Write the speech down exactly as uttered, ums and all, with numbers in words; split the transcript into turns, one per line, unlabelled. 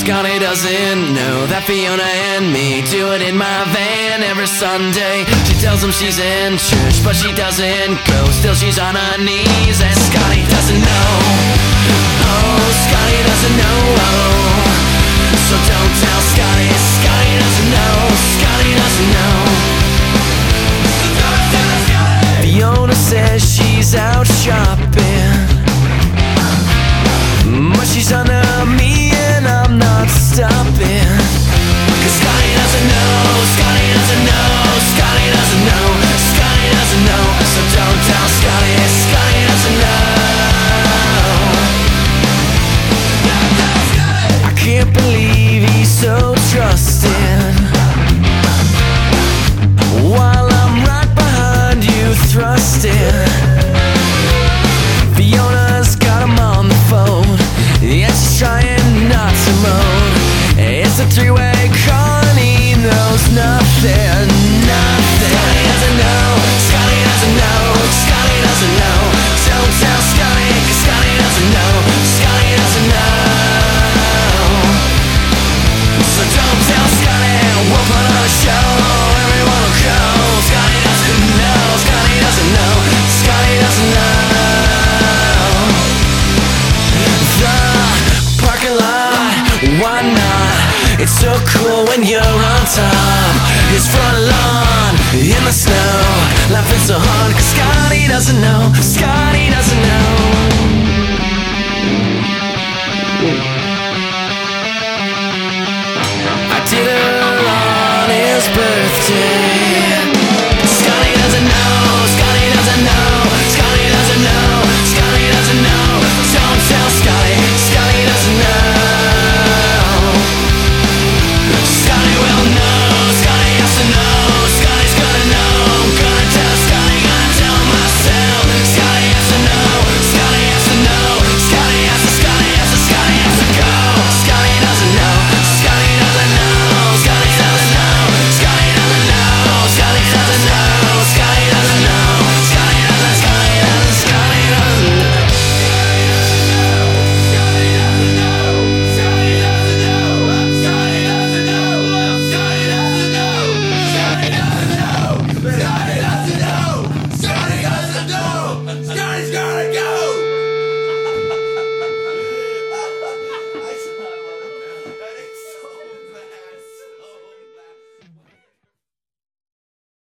Scotty doesn't know that Fiona and me do it in my van every Sunday. She tells him she's in church, but she doesn't go. Still she's on her knees, and Scotty doesn't know. Oh, Scotty doesn't know. So don't tell Scotty. Scotty doesn't know. Scotty doesn't know. Fiona says she's out shopping, but she's under me and I'm not stopping. Cause Scotty doesn't know, Scotty doesn't know, Scotty doesn't know, Scotty doesn't know. So don't tell Scotty, Scotty doesn't know. I can't believe he's so trusting, while I'm right behind you thrusting. Fiona's got him on the phone, yeah, she's trying not to moan. It's a three-way call and he knows nothing, nothing. Scotty doesn't know, Scotty doesn't know, Scotty doesn't know. Don't tell Scotty, cause Scotty doesn't know, Scotty doesn't know. So don't tell Scotty, we'll put on a show, everyone will go. Scotty doesn't know, Scotty doesn't know, Scotty doesn't know. Why not? It's so cool when you're on top. His front lawn in the snow, laughing so hard cause Scotty doesn't know. Scotty